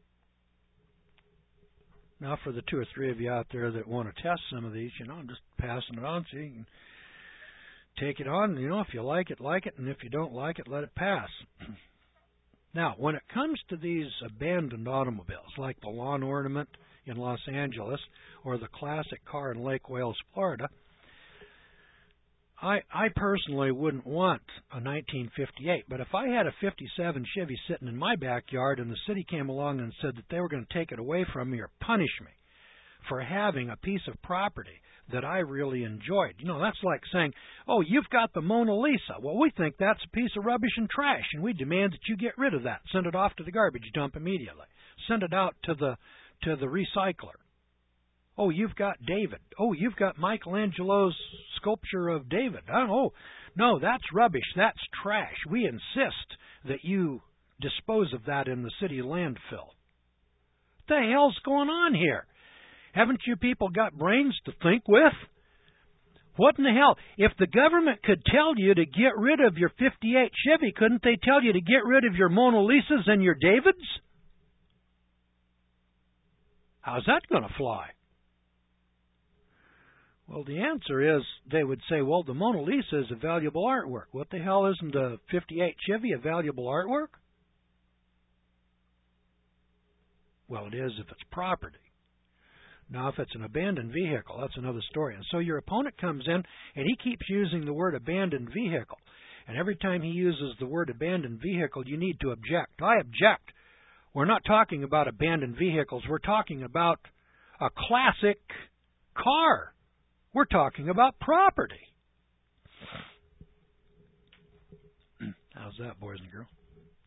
S1: Now, for the two or three of you out there that want to test some of these, you know, I'm just passing it on so you can take it on. You know, if you like it, like it, and if you don't like it, let it pass. Now, when it comes to these abandoned automobiles, like the lawn ornament in Los Angeles or the classic car in Lake Wales, Florida, I, I personally wouldn't want a nineteen fifty-eight, but if I had a fifty-seven Chevy sitting in my backyard and the city came along and said that they were going to take it away from me or punish me for having a piece of property that I really enjoyed, you know, that's like saying, oh, you've got the Mona Lisa. Well, we think that's a piece of rubbish and trash, and we demand that you get rid of that. Send it off to the garbage dump immediately. Send it out to the to the recycler. Oh, you've got David. Oh, you've got Michelangelo's sculpture of David. Oh, no, that's rubbish. That's trash. We insist that you dispose of that in the city landfill. What the hell's going on here? Haven't you people got brains to think with? What in the hell? If the government could tell you to get rid of your fifty-eight Chevy, couldn't they tell you to get rid of your Mona Lisas and your Davids? How's that going to fly? Well, the answer is they would say, well, the Mona Lisa is a valuable artwork. What the hell isn't a fifty-eight Chevy a valuable artwork? Well, it is if it's property. Now, if it's an abandoned vehicle, that's another story. And so your opponent comes in, and he keeps using the word abandoned vehicle. And every time he uses the word abandoned vehicle, you need to object. I object. We're not talking about abandoned vehicles. We're talking about a classic car. We're talking about property. How's that, boys and girls?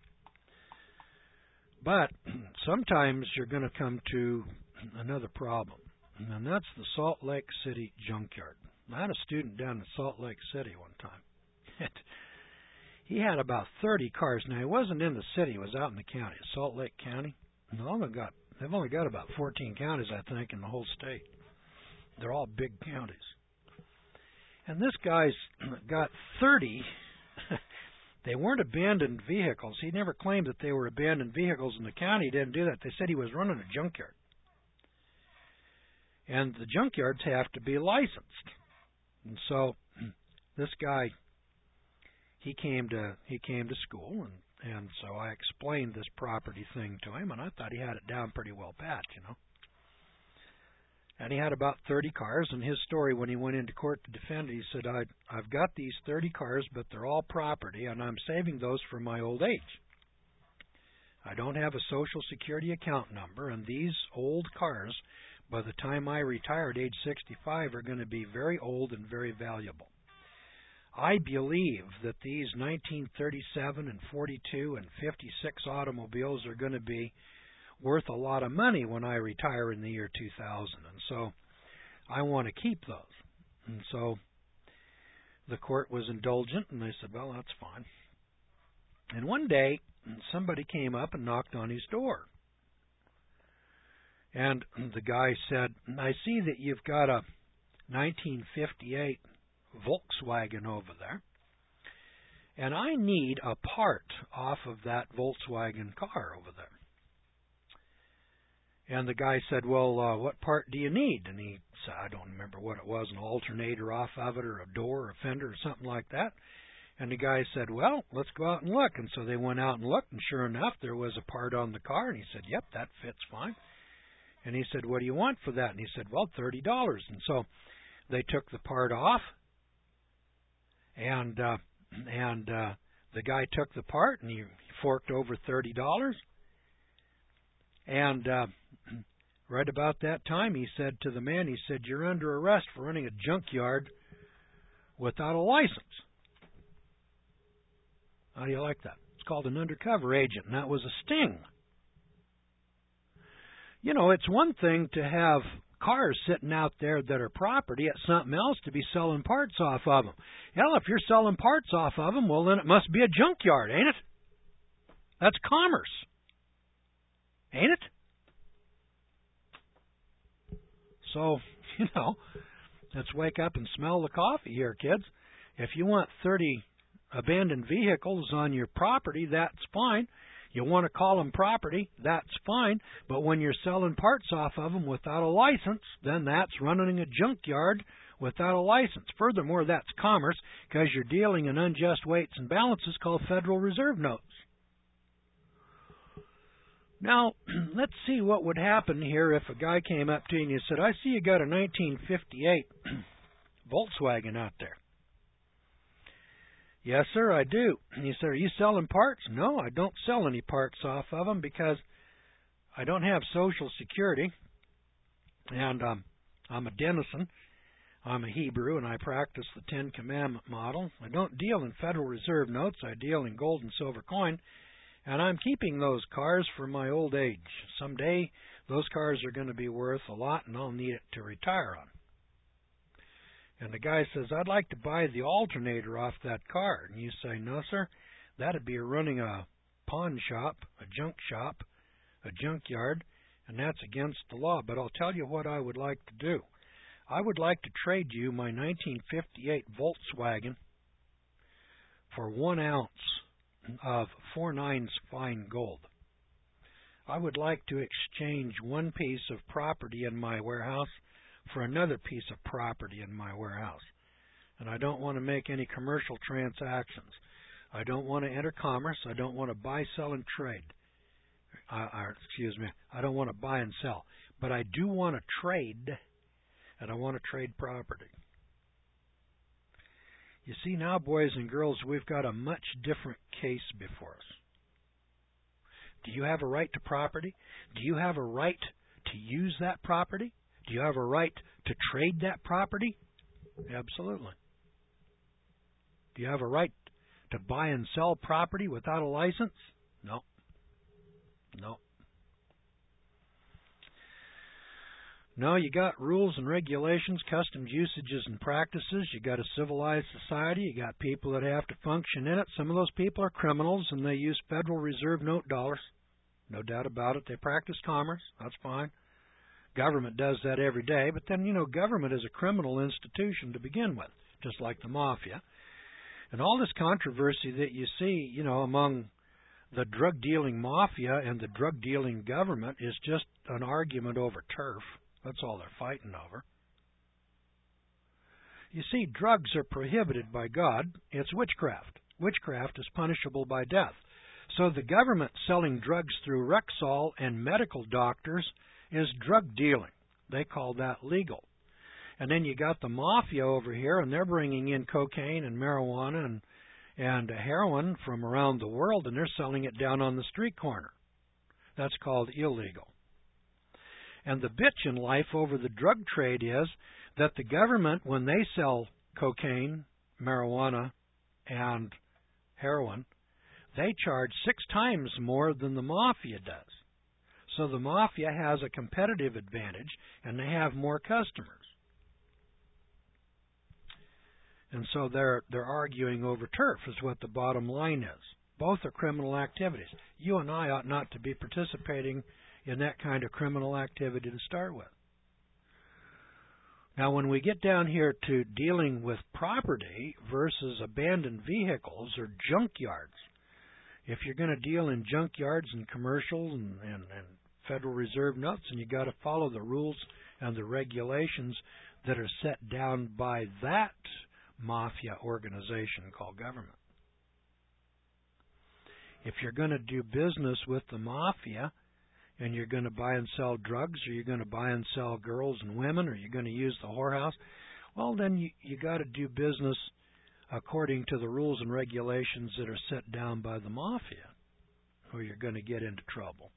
S1: But sometimes you're going to come to another problem, and that's the Salt Lake City junkyard. I had a student down in Salt Lake City one time. He had about thirty cars. Now, he wasn't in the city. He was out in the county, Salt Lake County. And they've only got, they've only got about fourteen counties, I think, in the whole state. They're all big counties. And this guy's got thirty. They weren't abandoned vehicles. He never claimed that they were abandoned vehicles in the county. He didn't do that. They said he was running a junkyard. And the junkyards have to be licensed. And so this guy, he came to he came to school, and, and so I explained this property thing to him, and I thought he had it down pretty well pat, you know. And he had about thirty cars, and his story when he went into court to defend it, he said, I, I've got these thirty cars, but they're all property, and I'm saving those for my old age. I don't have a Social Security account number, and these old cars, by the time I retire at age sixty-five, are going to be very old and very valuable. I believe that these nineteen thirty-seven and forty-two and fifty-six automobiles are going to be worth a lot of money when I retire in the year two thousand, and so I want to keep those. And so the court was indulgent, and they said, well, that's fine. And one day, somebody came up and knocked on his door. And the guy said, I see that you've got a nineteen fifty-eight Volkswagen over there, and I need a part off of that Volkswagen car over there. And the guy said, well, uh, what part do you need? And he said, I don't remember what it was, an alternator off of it, or a door, or a fender, or something like that. And the guy said, well, let's go out and look. And so they went out and looked, and sure enough, there was a part on the car. And he said, yep, that fits fine. And he said, what do you want for that? And he said, well, thirty dollars. And so they took the part off, and uh, and uh, the guy took the part, and he forked over thirty dollars. And uh, right about that time, he said to the man, he said, you're under arrest for running a junkyard without a license. How do you like that? It's called an undercover agent, and that was a sting. You know, it's one thing to have cars sitting out there that are property. It's something else to be selling parts off of them. Hell, if you're selling parts off of them, well, then it must be a junkyard, ain't it? That's commerce. Ain't it? So, you know, let's wake up and smell the coffee here, kids. If you want thirty abandoned vehicles on your property, that's fine. You want to call them property, that's fine. But when you're selling parts off of them without a license, then that's running a junkyard without a license. Furthermore, that's commerce because you're dealing in unjust weights and balances called Federal Reserve notes. Now, let's see what would happen here if a guy came up to you and you said, I see you got a nineteen fifty-eight Volkswagen out there. Yes, sir, I do. And you said, are you selling parts? No, I don't sell any parts off of them because I don't have Social Security, and um, I'm a denizen. I'm a Hebrew, and I practice the Ten Commandment model. I don't deal in Federal Reserve notes. I deal in gold and silver coin. And I'm keeping those cars for my old age. Someday, those cars are going to be worth a lot, and I'll need it to retire on. And the guy says, I'd like to buy the alternator off that car. And you say, no, sir, that'd be running a pawn shop, a junk shop, a junkyard, and that's against the law. But I'll tell you what I would like to do. I would like to trade you my nineteen fifty-eight Volkswagen for one ounce of four nines fine gold. I would like to exchange one piece of property in my warehouse for another piece of property in my warehouse. And I don't want to make any commercial transactions. I don't want to enter commerce. I don't want to buy, sell, and trade. Uh, or, excuse me, I don't want to buy and sell. But I do want to trade, and I want to trade property. You see now, boys and girls, we've got a much different case before us. Do you have a right to property? Do you have a right to use that property? Do you have a right to trade that property? Absolutely. Do you have a right to buy and sell property without a license? No. No. No, you got rules and regulations, customs, usages, and practices. You got a civilized society. You got people that have to function in it. Some of those people are criminals, and they use Federal Reserve note dollars. No doubt about it. They practice commerce. That's fine. Government does that every day. But then, you know, government is a criminal institution to begin with, just like the mafia. And all this controversy that you see, you know, among the drug-dealing mafia and the drug-dealing government is just an argument over turf. That's all they're fighting over. You see, drugs are prohibited by God. It's witchcraft. Witchcraft is punishable by death. So the government selling drugs through Rexall and medical doctors is drug dealing. They call that legal. And then you got the mafia over here, and they're bringing in cocaine and marijuana and, and heroin from around the world, and they're selling it down on the street corner. That's called illegal. And the bitch in life over the drug trade is that the government, when they sell cocaine, marijuana, and heroin, they charge six times more than the mafia does. So the mafia has a competitive advantage, and they have more customers. And so they're they're arguing over turf is what the bottom line is. Both are criminal activities. You and I ought not to be participating in that kind of criminal activity to start with. Now, when we get down here to dealing with property versus abandoned vehicles or junkyards, if you're going to deal in junkyards and commercials and, and, and Federal Reserve notes, and you've got to follow the rules and the regulations that are set down by that mafia organization called government. If you're going to do business with the mafia, and you're going to buy and sell drugs, or you're going to buy and sell girls and women, or you're going to use the whorehouse, well, then you, you got to do business according to the rules and regulations that are set down by the mafia, or you're going to get into trouble.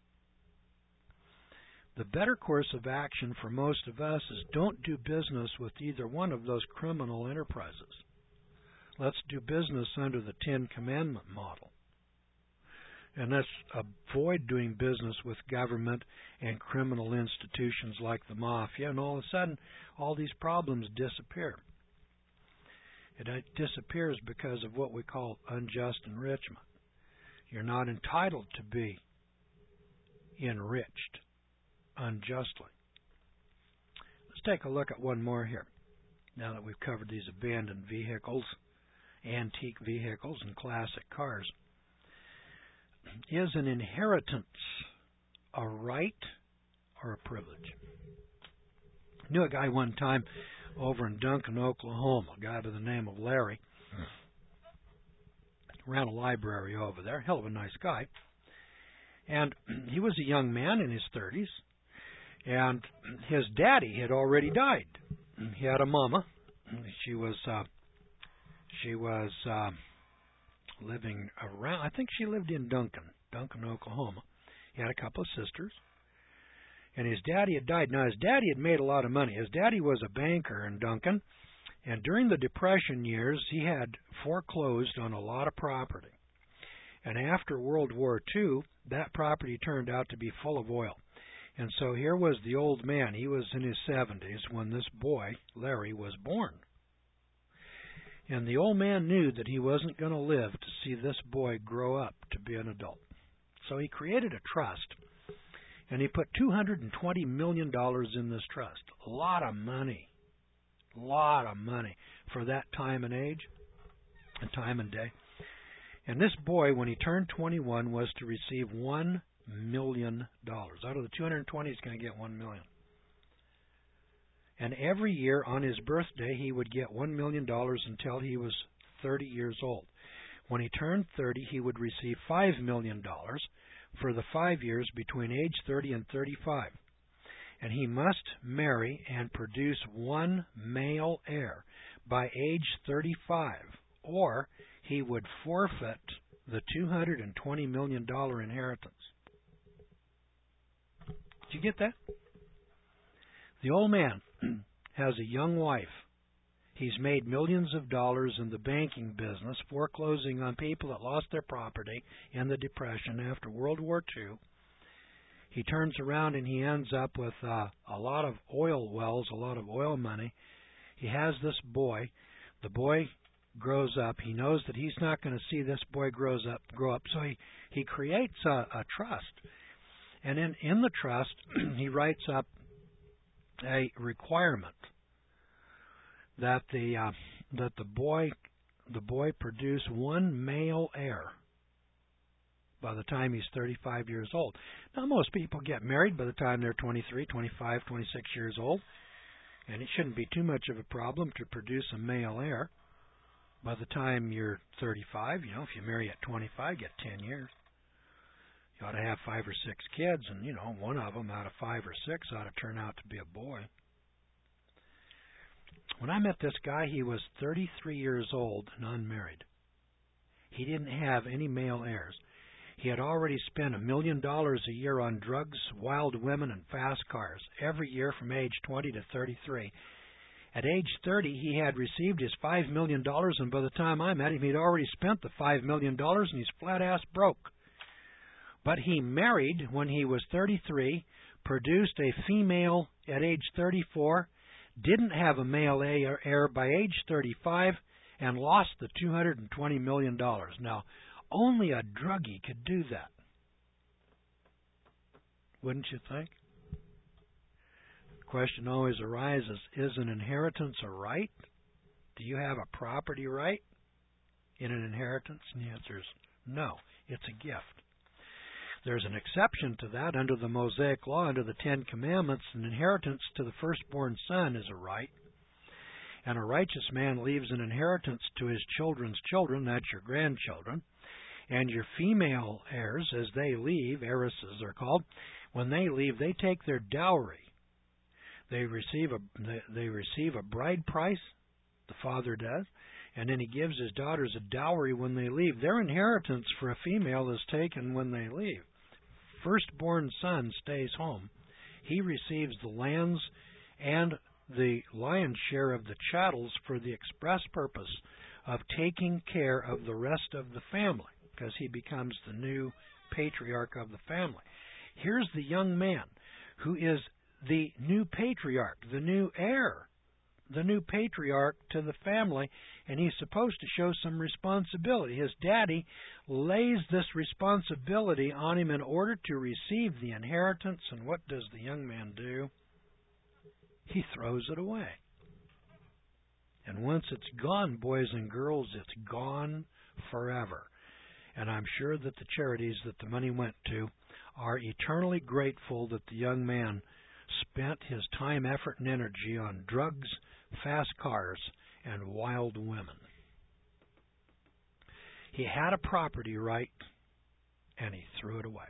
S1: The better course of action for most of us is don't do business with either one of those criminal enterprises. Let's do business under the Ten Commandment model. And let's avoid doing business with government and criminal institutions like the mafia, and all of a sudden, all these problems disappear. It disappears because of what we call unjust enrichment. You're not entitled to be enriched unjustly. Let's take a look at one more here, now that we've covered these abandoned vehicles, antique vehicles, and classic cars. Is an inheritance a right or a privilege? I knew a guy one time over in Duncan, Oklahoma, a guy by the name of Larry. Ran a library over there, hell of a nice guy. And he was a young man in his thirties, and his daddy had already died. He had a mama. She was uh, she was uh, living around, I think she lived in Duncan, Duncan, Oklahoma. He had a couple of sisters, and his daddy had died. Now, his daddy had made a lot of money. His daddy was a banker in Duncan, and during the Depression years, he had foreclosed on a lot of property. And after World War Two, that property turned out to be full of oil. And so here was the old man. He was in his seventies when this boy, Larry, was born. And the old man knew that he wasn't going to live to see this boy grow up to be an adult. So he created a trust, and he put two hundred twenty million dollars in this trust. A lot of money. A lot of money for that time and age, and time and day. And this boy, when he turned twenty-one, was to receive one million dollars. Out of the two hundred twenty, he's going to get one million dollars. And every year on his birthday, he would get one million dollars until he was thirty years old. When he turned thirty, he would receive five million dollars for the five years between age thirty and thirty-five. And he must marry and produce one male heir by age thirty-five, or he would forfeit the two hundred twenty million dollars inheritance. Did you get that? The old man has a young wife. He's made millions of dollars in the banking business, foreclosing on people that lost their property in the Depression after World War Two. He turns around and he ends up with uh, a lot of oil wells, a lot of oil money. He has this boy. The boy grows up. He knows that he's not going to see this boy grows up, grow up, so he, he creates a, a trust. And in, in the trust, he writes up a requirement that the uh, that the boy the boy produce one male heir by the time he's thirty-five years old. Now, most people get married by the time they're twenty-three, twenty-five, twenty-six years old, and it shouldn't be too much of a problem to produce a male heir. By the time you're thirty-five, you know, if you marry at twenty-five, get ten years. You ought to have five or six kids, and, you know, one of them out of five or six ought to turn out to be a boy. When I met this guy, he was thirty-three years old and unmarried. He didn't have any male heirs. He had already spent a million dollars a year on drugs, wild women, and fast cars, every year from age twenty to thirty-three. At age thirty, he had received his five million dollars, and by the time I met him, he'd already spent the five million dollars, and he's flat-ass broke. But he married when he was thirty-three, produced a female at age thirty-four, didn't have a male heir by age thirty-five, and lost the two hundred twenty million dollars. Now, only a druggie could do that. Wouldn't you think? The question always arises, is an inheritance a right? Do you have a property right in an inheritance? And the answer is no, it's a gift. There's an exception to that under the Mosaic Law, under the Ten Commandments. An inheritance to the firstborn son is a right. And a righteous man leaves an inheritance to his children's children, that's your grandchildren. And your female heirs, as they leave, heiresses are called, when they leave, they take their dowry. They receive a they, they receive a bride price, the father does, and then he gives his daughters a dowry when they leave. Their inheritance for a female is taken when they leave. Firstborn son stays home. He receives the lands and the lion's share of the chattels for the express purpose of taking care of the rest of the family, because he becomes the new patriarch of the family. Here's the young man who is the new patriarch, the new heir, the new patriarch to the family, and he's supposed to show some responsibility. His daddy lays this responsibility on him in order to receive the inheritance, and what does the young man do? He throws it away. And once it's gone, boys and girls, it's gone forever. And I'm sure that the charities that the money went to are eternally grateful that the young man spent his time, effort, and energy on drugs, fast cars, and wild women. He had a property right, and he threw it away.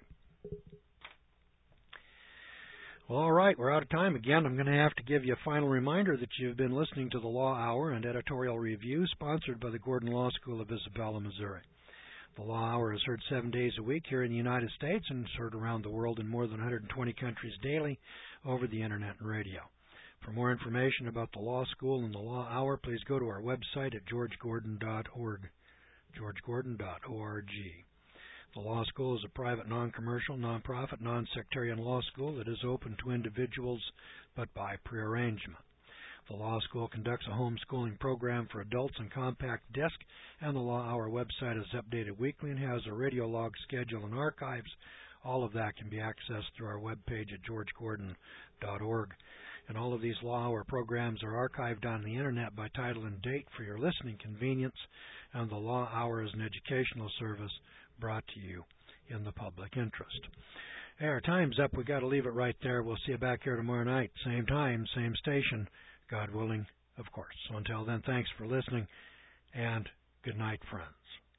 S1: Well, all right, we're out of time again. I'm going to have to give you a final reminder that you've been listening to the Law Hour and Editorial Review, sponsored by the Gordon Law School of Isabella, Missouri. The Law Hour is heard seven days a week here in the United States and is heard around the world in more than one hundred twenty countries daily over the Internet and radio. For more information about the Law School and the Law Hour, please go to our website at george gordon dot org, george gordon dot org. The Law School is a private, non-commercial, non-profit, non-sectarian law school that is open to individuals but by prearrangement. The Law School conducts a homeschooling program for adults on compact disc, and the Law Hour website is updated weekly and has a radio log schedule and archives. All of that can be accessed through our webpage at george gordon dot org. And all of these Law Hour programs are archived on the Internet by title and date for your listening convenience, and the Law Hour is an educational service brought to you in the public interest. Hey, our time's up. We've got to leave it right there. We'll see you back here tomorrow night. Same time, same station, God willing, of course. So until then, thanks for listening, and good night, friends.